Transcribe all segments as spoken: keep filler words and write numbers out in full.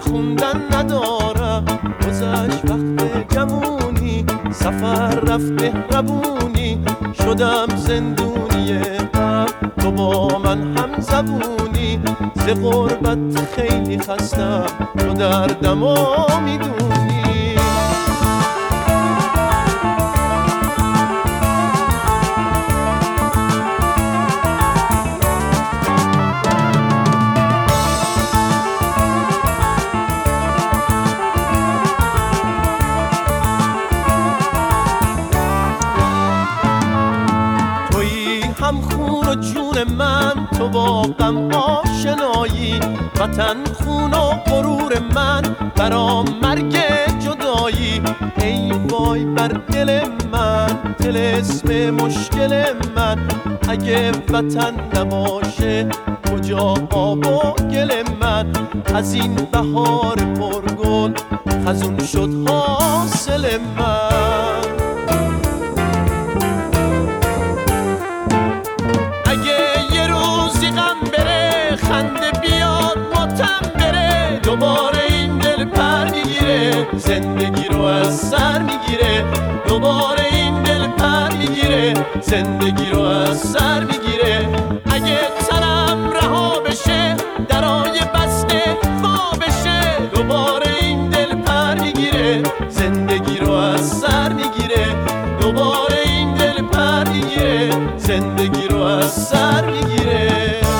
خوندن ندارم. گذشت وقت جوونی، سفر رفت مهربونی، شدم زندونی غم، تو با من هم زبونی. ز غربت خیلی خستم، تو دردمو میدونی. هم خون و جون من، تو با غم آشنایی، وطن خون و غرور من، برام مرگ جدایی. ای وای بر دل من، طلسم مشکل من، اگه وطن نباشه کجا آب و گل من؟ از این بهار پرگل خزون شد حاصل من. خنده بیاد ماتم بره، دوباره این دل پر میگیره، زندگی رو از سر میگیره. دوباره این دل پر میگیره، زندگی رو از سر میگیره. اگه تنم رها بشه، درای بسته وا بشه، دوباره این دل پر میگیره، زندگی رو از سر میگیره. دوباره این دل پر میگیره، زندگی رو از سر میگیره.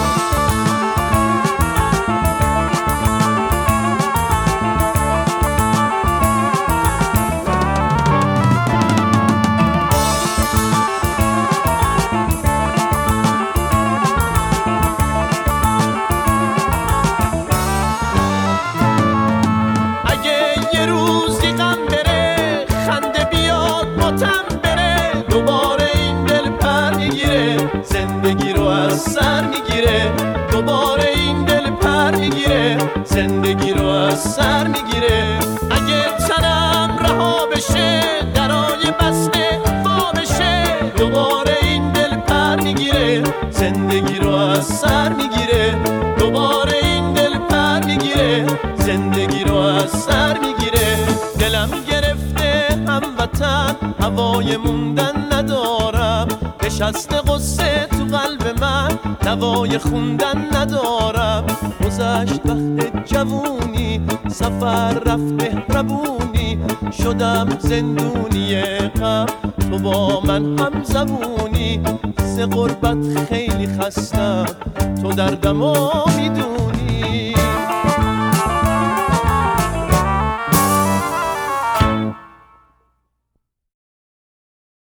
دوباره این دل پر میگیره، زندگی رو از سر میگیره. دوباره این دل پر میگیره، زندگی رو از سر میگیره. اگه تنم رها بشه، درای بسته وا بشه، دوباره این دل پر میگیره، زندگی رو از سر میگیره. دوباره این دل پر میگیره، زندگی رو از سر میگیره. دلم گرفته هموطن، هوای موندن ندارم، نشسته غصه تو قلب من، نوای خوندن ندارم. گذشت وقت جوونی، سفر رفت مهربونی، شدم زندونی غم، تو با من هم زبونی. ز غربت خیلی خستم، تو دردمو میدونی.